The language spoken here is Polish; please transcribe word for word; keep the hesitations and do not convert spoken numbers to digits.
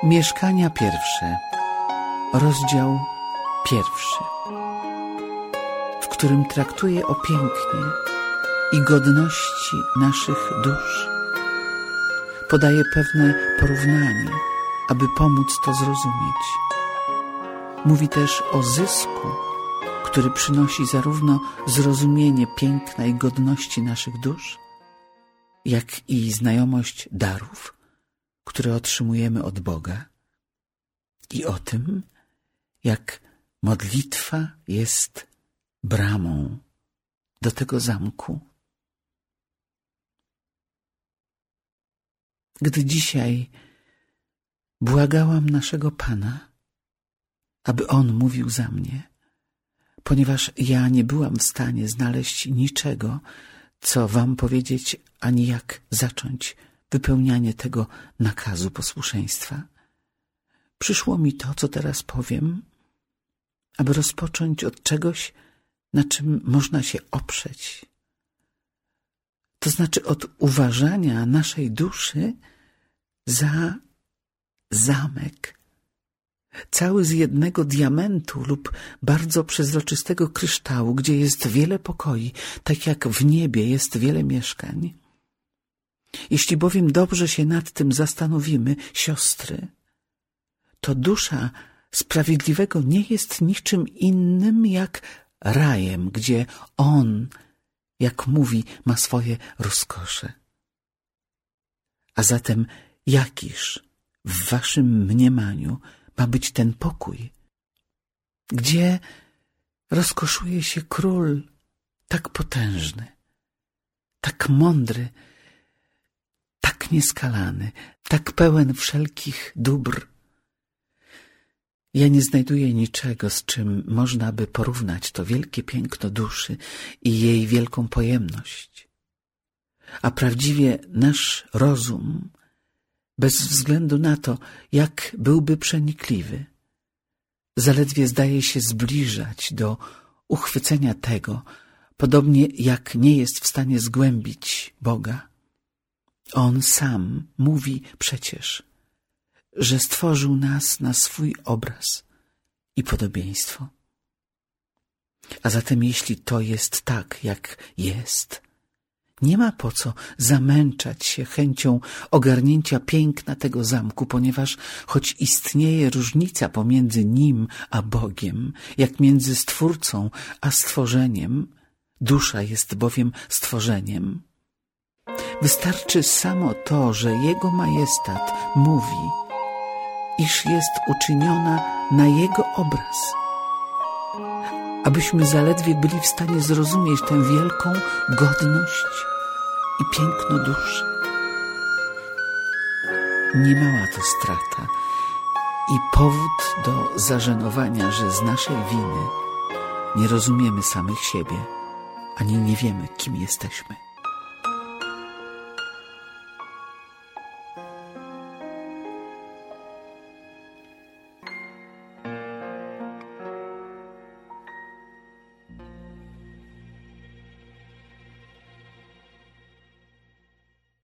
Mieszkania pierwsze, rozdział pierwszy, w którym traktuje o pięknie i godności naszych dusz. Podaje pewne porównanie, aby pomóc to zrozumieć. Mówi też o zysku, który przynosi zarówno zrozumienie piękna i godności naszych dusz, jak i znajomość darów, które otrzymujemy od Boga, i o tym, jak modlitwa jest bramą do tego zamku. Gdy dzisiaj błagałam naszego Pana, aby On mówił za mnie, ponieważ ja nie byłam w stanie znaleźć niczego, co wam powiedzieć, ani jak zacząć wypełnianie tego nakazu posłuszeństwa. Przyszło mi to, co teraz powiem, aby rozpocząć od czegoś, na czym można się oprzeć. To znaczy od uważania naszej duszy za zamek, cały z jednego diamentu lub bardzo przezroczystego kryształu, gdzie jest wiele pokoi, tak jak w niebie jest wiele mieszkań. Jeśli bowiem dobrze się nad tym zastanowimy, siostry, to dusza sprawiedliwego nie jest niczym innym jak rajem, gdzie on, jak mówi, ma swoje rozkosze. A zatem jakiż w waszym mniemaniu ma być ten pokój, gdzie rozkoszuje się król tak potężny, tak mądry, tak nieskalany, tak pełen wszelkich dóbr. Ja nie znajduję niczego, z czym można by porównać to wielkie piękno duszy i jej wielką pojemność. A prawdziwie nasz rozum, bez względu na to, jak byłby przenikliwy, zaledwie zdaje się zbliżać do uchwycenia tego, podobnie jak nie jest w stanie zgłębić Boga. On sam mówi przecież, że stworzył nas na swój obraz i podobieństwo. A zatem jeśli to jest tak, jak jest, nie ma po co zamęczać się chęcią ogarnięcia piękna tego zamku, ponieważ choć istnieje różnica pomiędzy nim a Bogiem, jak między Stwórcą a stworzeniem, dusza jest bowiem stworzeniem. Wystarczy samo to, że Jego Majestat mówi, iż jest uczyniona na Jego obraz, abyśmy zaledwie byli w stanie zrozumieć tę wielką godność i piękno duszy. Niemała to strata i powód do zażenowania, że z naszej winy nie rozumiemy samych siebie, ani nie wiemy, kim jesteśmy.